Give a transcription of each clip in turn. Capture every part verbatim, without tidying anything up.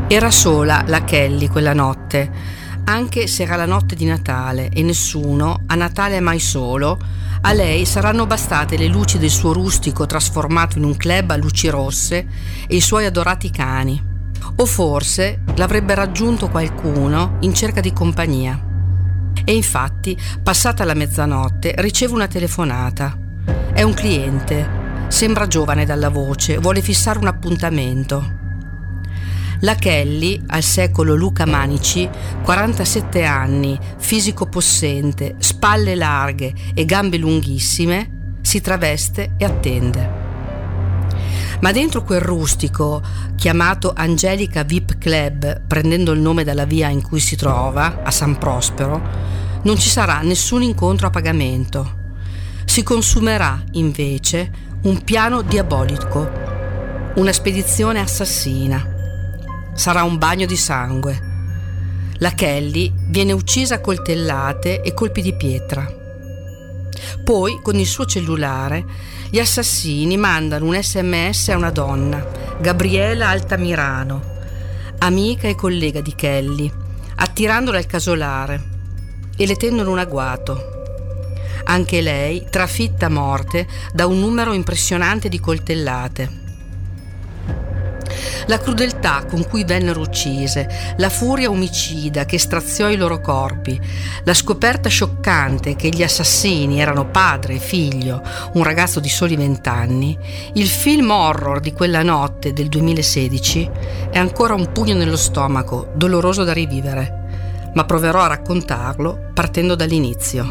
Era sola la Kelly quella notte, anche se era la notte di Natale e nessuno, a Natale è mai solo, a lei saranno bastate le luci del suo rustico trasformato in un club a luci rosse e i suoi adorati cani. O forse l'avrebbe raggiunto qualcuno in cerca di compagnia. E infatti, passata la mezzanotte, riceve una telefonata. È un cliente, sembra giovane dalla voce, vuole fissare un appuntamento. La Kelly, al secolo Luca Manici, quarantasette anni, fisico possente, spalle larghe e gambe lunghissime, si traveste e attende. Ma dentro quel rustico, chiamato Angelica V I P Club, prendendo il nome dalla via in cui si trova, a San Prospero, non ci sarà nessun incontro a pagamento. Si consumerà, invece, un piano diabolico, una spedizione assassina. Sarà un bagno di sangue. La Kelly viene uccisa a coltellate e colpi di pietra. Poi, con il suo cellulare, gli assassini mandano un sms a una donna, Gabriela Altamirano, amica e collega di Kelly, attirandola al casolare e le tendono un agguato. Anche lei trafitta a morte da un numero impressionante di coltellate. La crudeltà con cui vennero uccise, la furia omicida che straziò i loro corpi, la scoperta scioccante che gli assassini erano padre e figlio, un ragazzo di soli vent'anni, il film horror di quella notte del duemilasedici è ancora un pugno nello stomaco, doloroso da rivivere, ma proverò a raccontarlo partendo dall'inizio.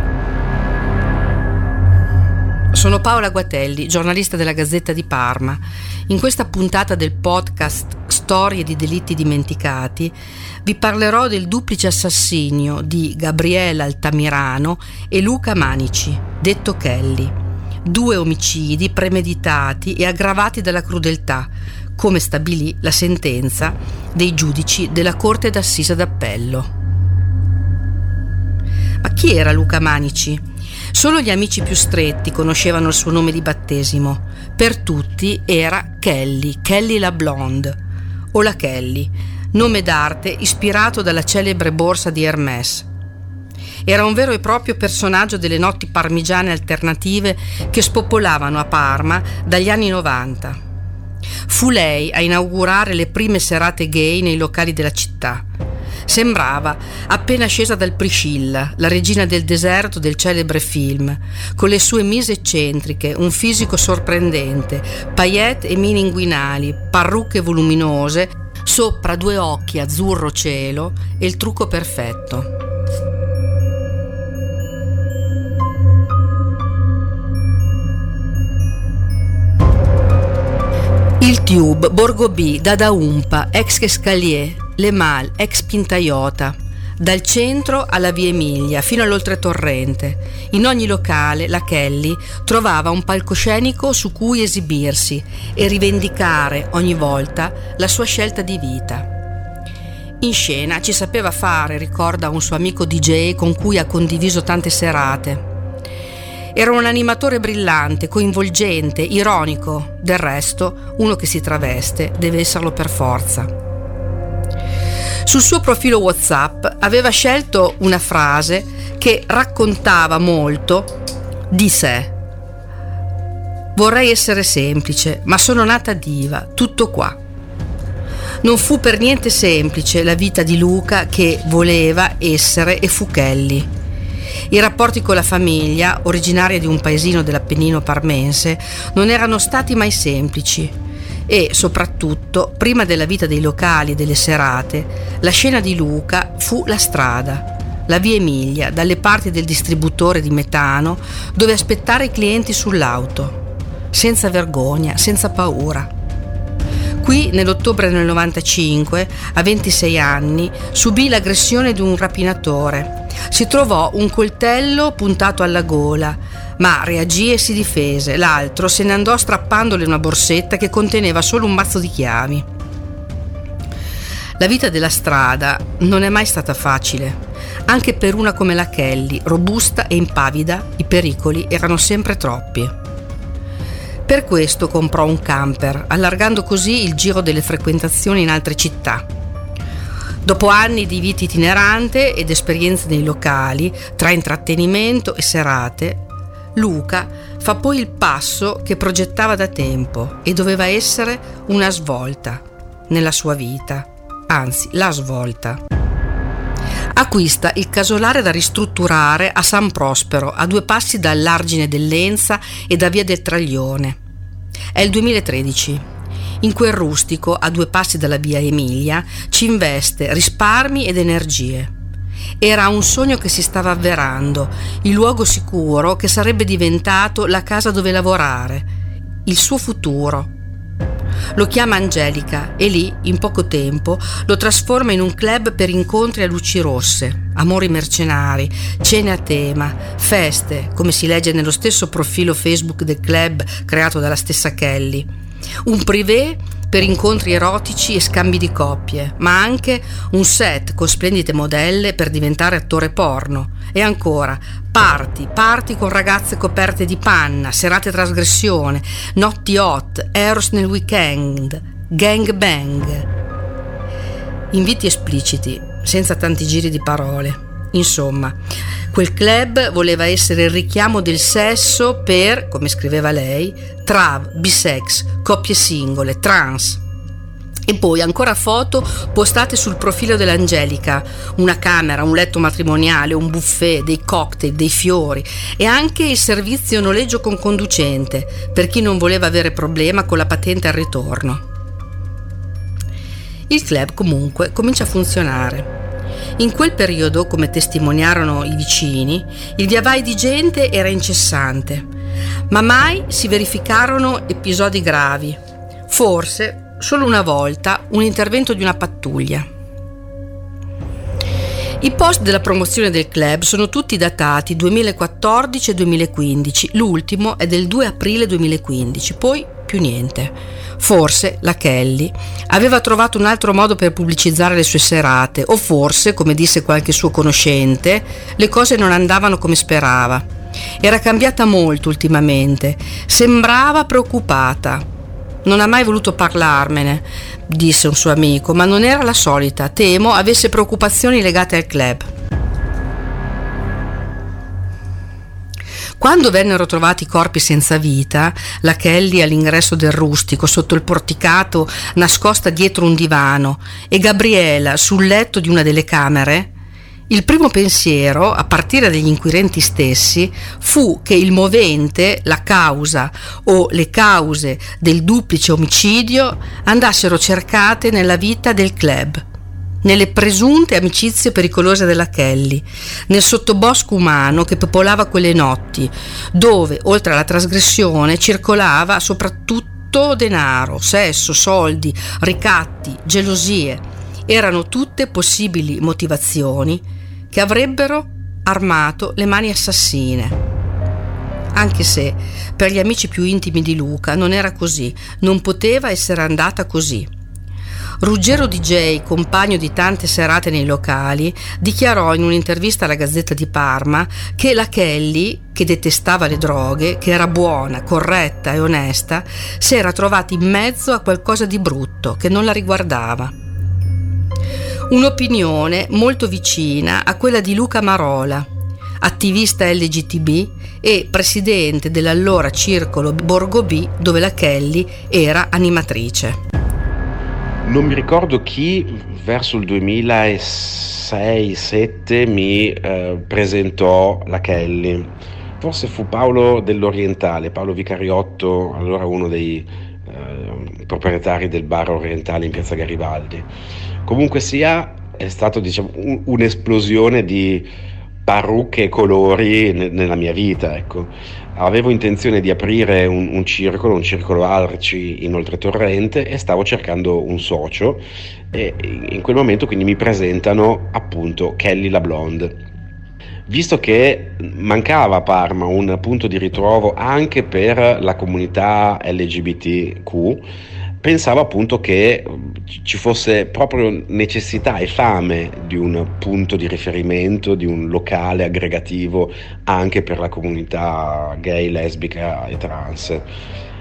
Sono Paola Guatelli, giornalista della Gazzetta di Parma. In questa puntata del podcast Storie di delitti dimenticati vi parlerò del duplice assassinio di Gabriela Altamirano e Luca Manici, detto Kelly. Due omicidi premeditati e aggravati dalla crudeltà, come stabilì la sentenza dei giudici della Corte d'Assise d'Appello. Ma chi era Luca Manici? Solo gli amici più stretti conoscevano il suo nome di battesimo. Per tutti era Kelly, Kelly la Blonde, o la Kelly, nome d'arte ispirato dalla celebre borsa di Hermès. Era un vero e proprio personaggio delle notti parmigiane alternative che spopolavano a Parma dagli anni novanta. Fu lei a inaugurare le prime serate gay nei locali della città. Sembrava appena scesa dal Priscilla, la regina del deserto del celebre film, con le sue mise eccentriche, un fisico sorprendente, paillette e mini inguinali, parrucche voluminose, sopra due occhi azzurro cielo e il trucco perfetto. Il Tube, Borgo B, Dada Umpa, ex Escalier, Le Mal, ex Pintaiota, dal centro alla via Emilia fino all'oltretorrente. In ogni locale la Kelly trovava un palcoscenico su cui esibirsi e rivendicare ogni volta la sua scelta di vita. In scena ci sapeva fare, ricorda un suo amico D J con cui ha condiviso tante serate. Era un animatore brillante, coinvolgente, ironico. Del resto, uno che si traveste deve esserlo per forza. Sul suo profilo WhatsApp aveva scelto una frase che raccontava molto di sé. Vorrei essere semplice, ma sono nata diva, tutto qua. Non fu per niente semplice la vita di Luca, che voleva essere e fu Kelly. I rapporti con la famiglia, originaria di un paesino dell'Appennino parmense, non erano stati mai semplici e, soprattutto, prima della vita dei locali e delle serate, la scena di Luca fu la strada, la via Emilia, dalle parti del distributore di metano, dove aspettare i clienti sull'auto, senza vergogna, senza paura. Qui, nell'ottobre del novantacinque, a ventisei anni, subì l'aggressione di un rapinatore. Si trovò un coltello puntato alla gola, ma reagì e si difese. L'altro se ne andò strappandole una borsetta che conteneva solo un mazzo di chiavi. La vita della strada non è mai stata facile. Anche per una come la Kelly, robusta e impavida, i pericoli erano sempre troppi. Per questo comprò un camper, allargando così il giro delle frequentazioni in altre città. Dopo anni di vita itinerante ed esperienze nei locali, tra intrattenimento e serate, Luca fa poi il passo che progettava da tempo e doveva essere una svolta nella sua vita, anzi la svolta. Acquista il casolare da ristrutturare a San Prospero, a due passi dall'argine dell'Enza e da via del Traglione. È il duemilatredici. In quel rustico, a due passi dalla via Emilia, ci investe risparmi ed energie. Era un sogno che si stava avverando, il luogo sicuro che sarebbe diventato la casa dove lavorare, il suo futuro. Lo chiama Angelica e lì, in poco tempo, lo trasforma in un club per incontri a luci rosse, amori mercenari, cene a tema, feste, come si legge nello stesso profilo Facebook del club creato dalla stessa Kelly. Un privé per incontri erotici e scambi di coppie, ma anche un set con splendide modelle per diventare attore porno. E ancora, party, party con ragazze coperte di panna, serate trasgressione, notti hot, eros nel weekend, gang bang. Inviti espliciti, senza tanti giri di parole. Insomma, quel club voleva essere il richiamo del sesso per, come scriveva lei, trav, bisex, coppie singole, trans. E poi ancora foto postate sul profilo dell'Angelica, una camera, un letto matrimoniale, un buffet, dei cocktail, dei fiori e anche il servizio noleggio con conducente per chi non voleva avere problema con la patente al ritorno. Il club comunque comincia a funzionare. In quel periodo, come testimoniarono i vicini, il viavai di gente era incessante, ma mai si verificarono episodi gravi. Forse, solo una volta, un intervento di una pattuglia. I post della promozione del club sono tutti datati duemilaquattordici e duemilaquindici, l'ultimo è del due aprile duemilaquindici, poi più niente. Forse la Kelly aveva trovato un altro modo per pubblicizzare le sue serate, o forse, come disse qualche suo conoscente, le cose non andavano come sperava. Era cambiata molto ultimamente, sembrava preoccupata. Non ha mai voluto parlarmene, disse un suo amico, ma non era la solita, temo avesse preoccupazioni legate al club. Quando vennero trovati i corpi senza vita, la Kelly all'ingresso del rustico, sotto il porticato, nascosta dietro un divano, e Gabriela sul letto di una delle camere, il primo pensiero, a partire dagli inquirenti stessi, fu che il movente, la causa o le cause del duplice omicidio andassero cercate nella vita del club, nelle presunte amicizie pericolose della Kelly, nel sottobosco umano che popolava quelle notti, dove, oltre alla trasgressione, circolava soprattutto denaro, sesso, soldi, ricatti, gelosie. Erano tutte possibili motivazioni che avrebbero armato le mani assassine. Anche se, per gli amici più intimi di Luca, non era così, non poteva essere andata così. Ruggero D J, compagno di tante serate nei locali, dichiarò in un'intervista alla Gazzetta di Parma che la Kelly, che detestava le droghe, che era buona, corretta e onesta, si era trovata in mezzo a qualcosa di brutto che non la riguardava. Un'opinione molto vicina a quella di Luca Marola, attivista L G B T e presidente dell'allora circolo Borgo B, dove la Kelly era animatrice. Non mi ricordo chi verso il duemilasei sette mi eh, presentò la Kelly. Forse fu Paolo dell'Orientale, Paolo Vicariotto, allora uno dei eh, proprietari del bar Orientale in Piazza Garibaldi. Comunque sia, è stato, diciamo, un, un'esplosione di parrucche e colori ne, nella mia vita, ecco. Avevo intenzione di aprire un, un circolo, un circolo Arci in Oltretorrente, e stavo cercando un socio, e in quel momento quindi mi presentano appunto Kelly la Blonde. Visto che mancava a Parma un punto di ritrovo anche per la comunità L G B T Q, pensavo appunto che ci fosse proprio necessità e fame di un punto di riferimento, di un locale aggregativo anche per la comunità gay, lesbica e trans.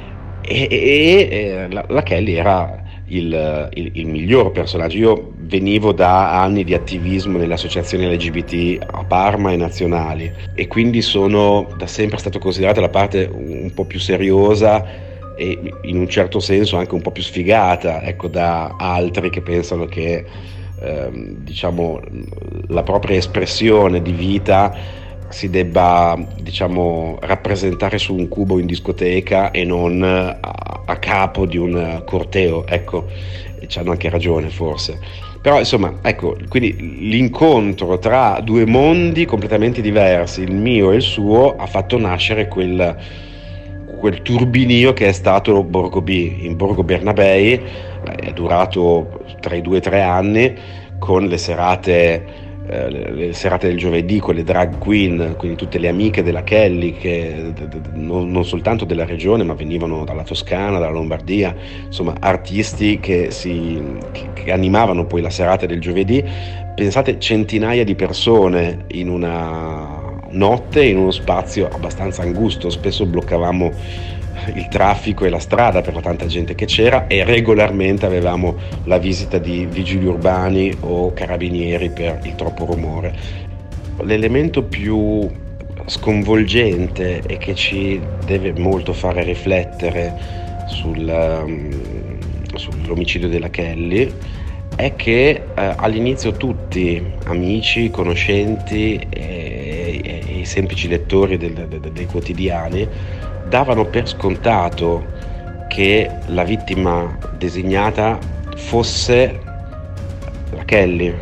e, e, e la, la Kelly era il, il, il miglior personaggio. Io venivo da anni di attivismo nelle associazioni L G B T a Parma e nazionali, e quindi sono da sempre stato considerato la parte un po' più seriosa e in un certo senso anche un po' più sfigata, ecco, da altri che pensano che ehm, diciamo la propria espressione di vita si debba, diciamo, rappresentare su un cubo in discoteca e non a, a capo di un corteo, ecco, e c'hanno anche ragione forse. Però insomma, ecco, quindi l'incontro tra due mondi completamente diversi, il mio e il suo, ha fatto nascere quel, quel turbinio che è stato Borgo B. In Borgo Bernabei è durato tra i due e tre anni, con le serate eh, le serate del giovedì, con le drag queen, quindi tutte le amiche della Kelly, che d- d- non, non soltanto della regione, ma venivano dalla Toscana, dalla Lombardia, insomma artisti che, si, che, che animavano poi la serata del giovedì. Pensate, centinaia di persone in una notte, in uno spazio abbastanza angusto, spesso bloccavamo il traffico e la strada per la tanta gente che c'era, e regolarmente avevamo la visita di vigili urbani o carabinieri per il troppo rumore. L'elemento più sconvolgente e che ci deve molto fare riflettere sul, um, sull'omicidio della Kelly è che eh, all'inizio tutti, amici, conoscenti e, e, e semplici lettori del, de, dei quotidiani, davano per scontato che la vittima designata fosse la Kelly.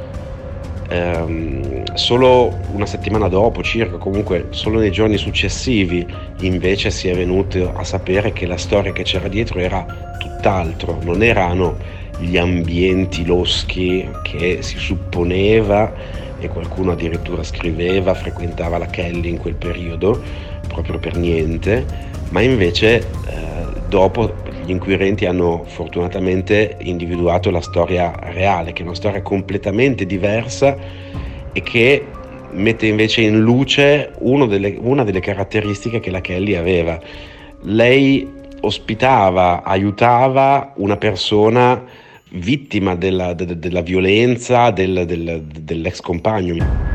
Ehm, solo una settimana dopo, circa, comunque solo nei giorni successivi, invece si è venuto a sapere che la storia che c'era dietro era tutt'altro. Non erano gli ambienti loschi che si supponeva, e qualcuno addirittura scriveva, frequentava la Kelly in quel periodo, proprio per niente, ma invece eh, dopo gli inquirenti hanno fortunatamente individuato la storia reale, che è una storia completamente diversa e che mette invece in luce uno delle, una delle caratteristiche che la Kelly aveva. Lei ospitava, aiutava una persona vittima della, de, della violenza del, del, dell'ex compagno.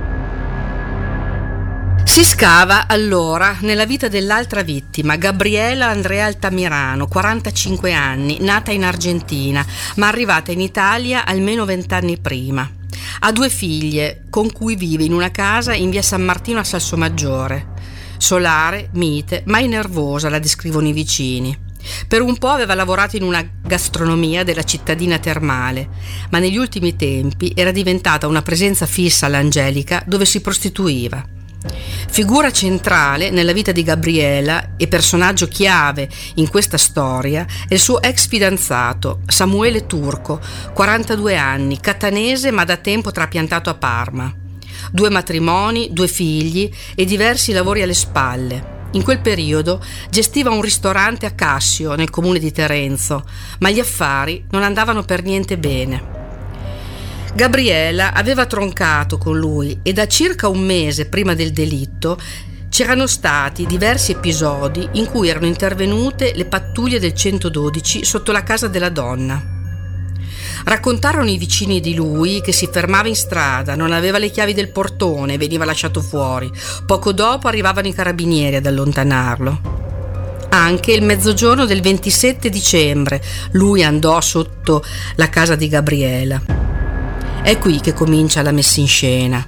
Si scava allora nella vita dell'altra vittima, Gabriela Andrea Altamirano, quarantacinque anni, nata in Argentina, ma arrivata in Italia almeno vent'anni prima. Ha due figlie con cui vive in una casa in via San Martino a Salsomaggiore. Solare, mite, mai nervosa, la descrivono i vicini. Per un po' aveva lavorato in una gastronomia della cittadina termale, ma negli ultimi tempi era diventata una presenza fissa all'Angelica, dove si prostituiva. Figura centrale nella vita di Gabriela e personaggio chiave in questa storia è il suo ex fidanzato Samuele Turco, quarantadue anni, catanese ma da tempo trapiantato a Parma. Due matrimoni, due figli e diversi lavori alle spalle. In quel periodo gestiva un ristorante a Cassio, nel comune di Terenzo, ma gli affari non andavano per niente bene. Gabriela aveva troncato con lui e da circa un mese prima del delitto c'erano stati diversi episodi in cui erano intervenute le pattuglie del centododici sotto la casa della donna. Raccontarono i vicini di lui che si fermava in strada, non aveva le chiavi del portone, veniva lasciato fuori. Poco dopo arrivavano i carabinieri ad allontanarlo. Anche il mezzogiorno del ventisette dicembre lui andò sotto la casa di Gabriela. È qui che comincia la messa in scena.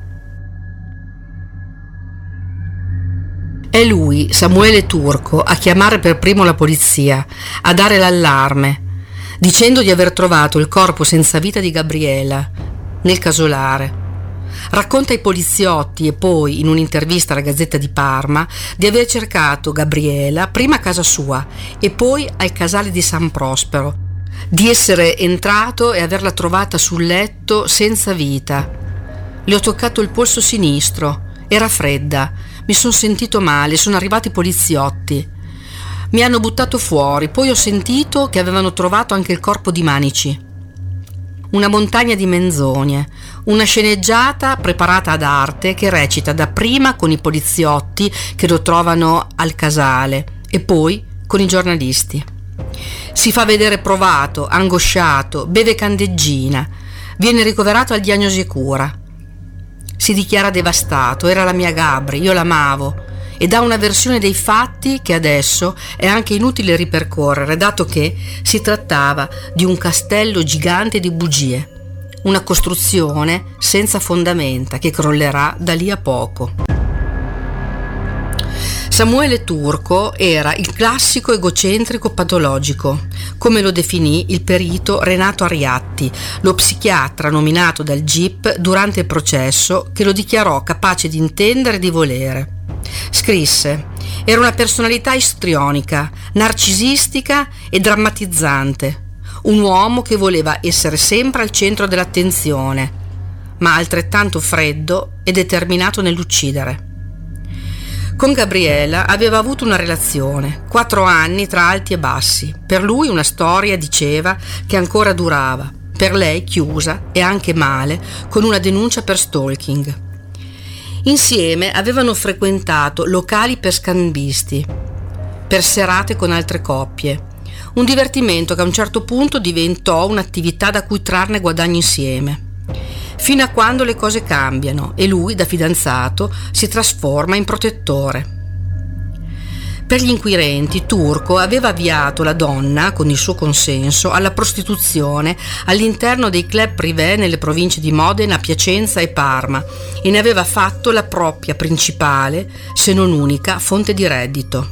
È lui, Samuele Turco, a chiamare per primo la polizia, a dare l'allarme, dicendo di aver trovato il corpo senza vita di Gabriela nel casolare. Racconta ai poliziotti e poi, in un'intervista alla Gazzetta di Parma, di aver cercato Gabriela prima a casa sua e poi al casale di San Prospero, di essere entrato e averla trovata sul letto senza vita. Le ho toccato il polso sinistro, era fredda, mi sono sentito male, sono arrivati i poliziotti. Mi hanno buttato fuori, poi ho sentito che avevano trovato anche il corpo di Manici. Una montagna di menzogne, una sceneggiata preparata ad arte che recita dapprima con i poliziotti che lo trovano al casale e poi con i giornalisti. Si fa vedere provato, angosciato, beve candeggina, viene ricoverato al diagnosi e cura. Si dichiara devastato, era la mia Gabri, io l'amavo, e dà una versione dei fatti che adesso è anche inutile ripercorrere, dato che si trattava di un castello gigante di bugie, una costruzione senza fondamenta che crollerà da lì a poco. Samuele Turco era il classico egocentrico patologico, come lo definì il perito Renato Ariatti, lo psichiatra nominato dal G I P durante il processo, che lo dichiarò capace di intendere e di volere. Scrisse: era una personalità istrionica, narcisistica e drammatizzante, un uomo che voleva essere sempre al centro dell'attenzione, ma altrettanto freddo e determinato nell'uccidere. Con Gabriela aveva avuto una relazione, quattro anni tra alti e bassi. Per lui una storia, diceva, che ancora durava, per lei chiusa e anche male, con una denuncia per stalking. Insieme avevano frequentato locali per scambisti, per serate con altre coppie, un divertimento che a un certo punto diventò un'attività da cui trarne guadagno insieme, fino a quando le cose cambiano e lui, da fidanzato, si trasforma in protettore. Per gli inquirenti, Turco aveva avviato la donna, con il suo consenso, alla prostituzione all'interno dei club privé nelle province di Modena, Piacenza e Parma, e ne aveva fatto la propria principale, se non unica, fonte di reddito.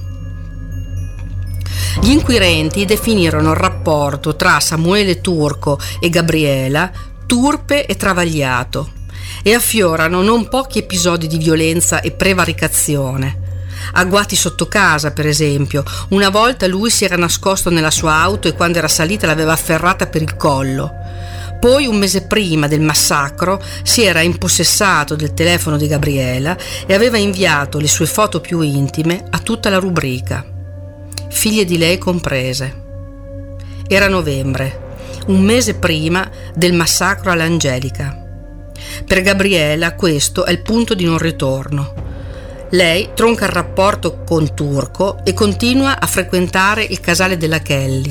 Gli inquirenti definirono il rapporto tra Samuele Turco e Gabriela turpe e travagliato, e affiorano non pochi episodi di violenza e prevaricazione. Agguati sotto casa, per esempio. Una volta lui si era nascosto nella sua auto e quando era salita l'aveva afferrata per il collo. Poi, un mese prima del massacro, si era impossessato del telefono di Gabriela e aveva inviato le sue foto più intime a tutta la rubrica, figlie di lei comprese. Era novembre, un mese prima del massacro all'Angelica. Per Gabriela questo è il punto di non ritorno. Lei tronca il rapporto con Turco e continua a frequentare il casale della Kelly.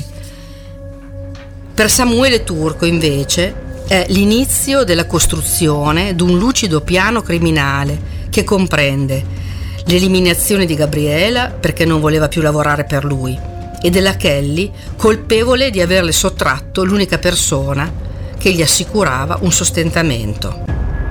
Per Samuele Turco, invece, è l'inizio della costruzione di un lucido piano criminale che comprende l'eliminazione di Gabriela perché non voleva più lavorare per lui e della Kelly colpevole di averle sottratto l'unica persona che gli assicurava un sostentamento.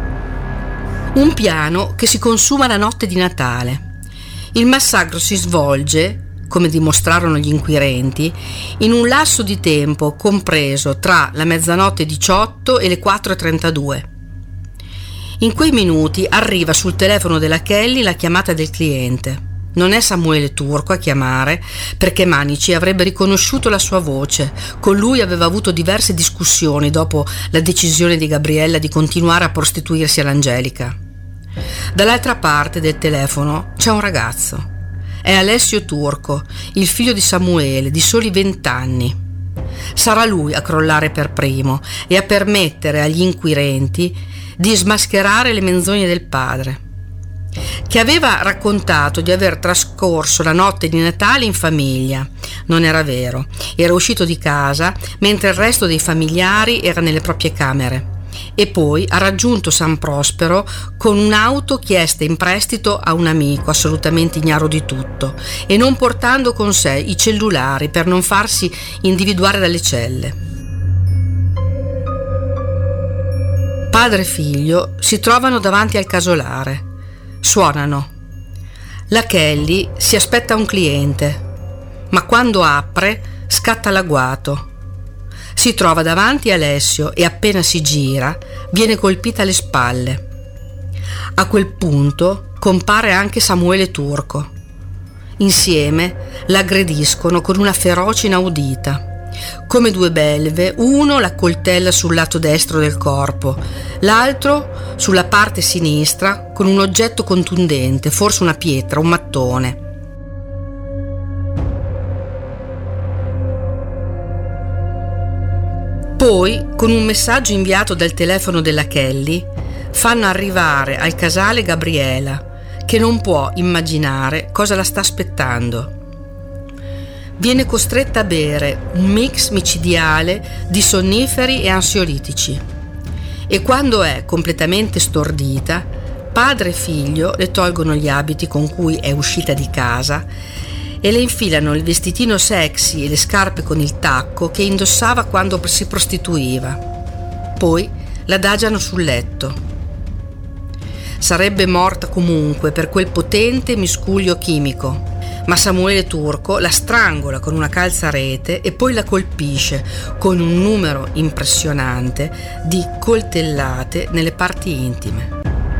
Un piano che si consuma la notte di Natale. Il massacro si svolge, come dimostrarono gli inquirenti, in un lasso di tempo compreso tra la mezzanotte diciotto e le quattro e trentadue. In quei minuti arriva sul telefono della Kelly la chiamata del cliente. Non è Samuele Turco a chiamare, perché Manici avrebbe riconosciuto la sua voce. Con lui aveva avuto diverse discussioni dopo la decisione di Gabriella di continuare a prostituirsi all'Angelica. Dall'altra parte del telefono c'è un ragazzo. È Alessio Turco, il figlio di Samuele, di soli vent'anni. Sarà lui a crollare per primo e a permettere agli inquirenti di smascherare le menzogne del padre, che aveva raccontato di aver trascorso la notte di Natale in famiglia. Non era vero, era uscito di casa mentre il resto dei familiari era nelle proprie camere e poi ha raggiunto San Prospero con un'auto chiesta in prestito a un amico assolutamente ignaro di tutto e non portando con sé i cellulari per non farsi individuare dalle celle. Padre e figlio si trovano davanti al casolare. Suonano. La Kelly si aspetta un cliente, ma quando apre scatta l'agguato. Si trova davanti Alessio e appena si gira viene colpita alle spalle. A quel punto compare anche Samuele Turco. Insieme l'aggrediscono con una ferocia inaudita. Come due belve, uno la coltella sul lato destro del corpo, l'altro sulla parte sinistra con un oggetto contundente, forse una pietra, un mattone. Poi, con un messaggio inviato dal telefono della Kelly, fanno arrivare al casale Gabriela, che non può immaginare cosa la sta aspettando. viene costretta a bere un mix micidiale di sonniferi e ansiolitici e quando è completamente stordita, padre e figlio le tolgono gli abiti con cui è uscita di casa e le infilano il vestitino sexy e le scarpe con il tacco che indossava quando si prostituiva. Poi l'adagiano sul letto. Sarebbe morta comunque per quel potente miscuglio chimico, ma Samuele Turco la strangola con una calzarete e poi la colpisce con un numero impressionante di coltellate nelle parti intime.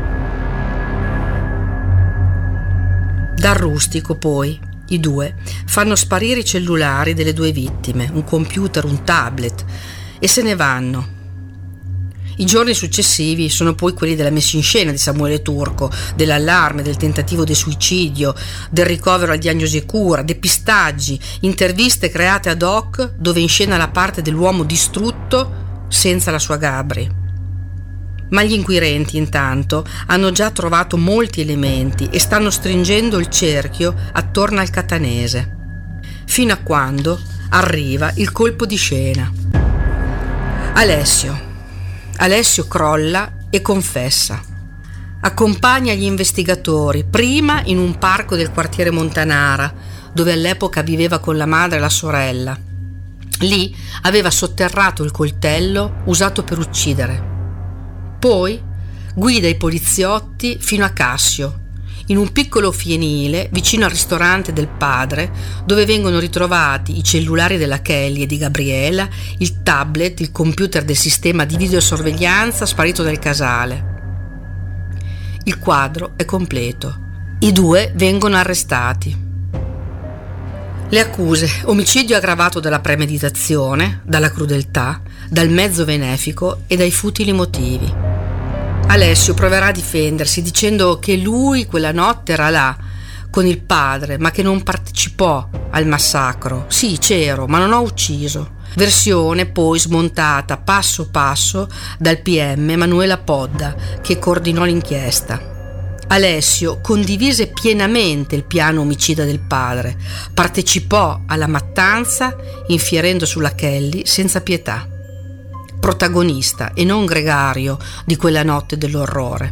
Dal rustico poi i due fanno sparire i cellulari delle due vittime, un computer, un tablet, e se ne vanno. I giorni successivi sono poi quelli della messa in scena di Samuele Turco, dell'allarme, del tentativo di suicidio, del ricovero al diagnosi e cura, depistaggi, interviste create ad hoc dove inscena la parte dell'uomo distrutto senza la sua Gabri. Ma gli inquirenti intanto hanno già trovato molti elementi e stanno stringendo il cerchio attorno al catanese, fino a quando arriva il colpo di scena. Alessio. Alessio crolla e confessa. Accompagna gli investigatori prima in un parco del quartiere Montanara, dove all'epoca viveva con la madre e la sorella. Lì aveva sotterrato il coltello usato per uccidere. Poi guida i poliziotti fino a Cassio, in un piccolo fienile vicino al ristorante del padre, dove vengono ritrovati i cellulari della Kelly e di Gabriela, il tablet, il computer del sistema di videosorveglianza sparito dal casale. Il quadro è completo. I due vengono arrestati. Le accuse: omicidio aggravato dalla premeditazione, dalla crudeltà, dal mezzo benefico e dai futili motivi. Alessio proverà a difendersi dicendo che lui quella notte era là con il padre, ma che non partecipò al massacro. Sì, c'ero, ma non ho ucciso. Versione poi smontata passo passo dal P M Manuela Podda, che coordinò l'inchiesta. Alessio condivise pienamente il piano omicida del padre, partecipò alla mattanza infierendo sulla Kelly senza pietà. Protagonista e non gregario di quella notte dell'orrore.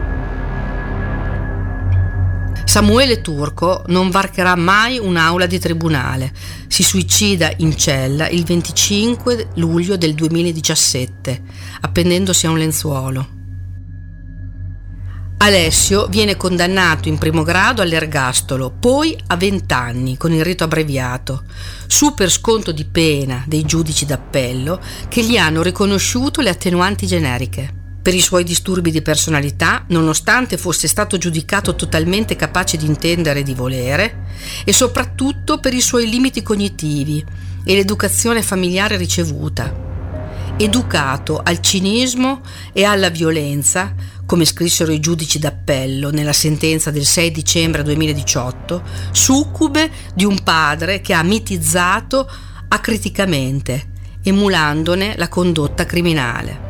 Samuele Turco non varcherà mai un'aula di tribunale. Si suicida in cella il venticinque luglio del duemiladiciassette, appendendosi a un lenzuolo. Alessio viene condannato in primo grado all'ergastolo, poi a vent'anni con il rito abbreviato, su per sconto di pena dei giudici d'appello che gli hanno riconosciuto le attenuanti generiche. Per i suoi disturbi di personalità, nonostante fosse stato giudicato totalmente capace di intendere e di volere, e soprattutto per i suoi limiti cognitivi e l'educazione familiare ricevuta. Educato al cinismo e alla violenza, come scrissero i giudici d'appello nella sentenza del sei dicembre duemiladiciotto, succube di un padre che ha mitizzato acriticamente, emulandone la condotta criminale.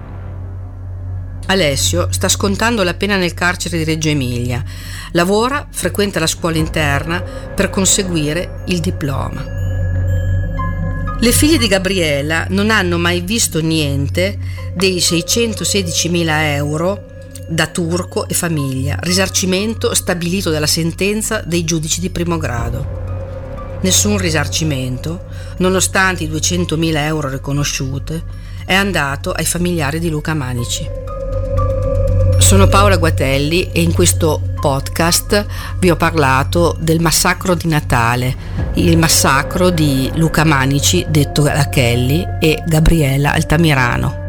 Alessio sta scontando la pena nel carcere di Reggio Emilia, lavora, frequenta la scuola interna per conseguire il diploma. Le figlie di Gabriela non hanno mai visto niente dei seicentosedicimila euro da Turco e famiglia, risarcimento stabilito dalla sentenza dei giudici di primo grado. Nessun risarcimento, nonostante i duecentomila euro riconosciute, è andato ai familiari di Luca Manici. Sono Paola Guatelli e in questo podcast vi ho parlato del massacro di Natale, il massacro di Luca Manici, detto la Kelly, e Gabriela Altamirano.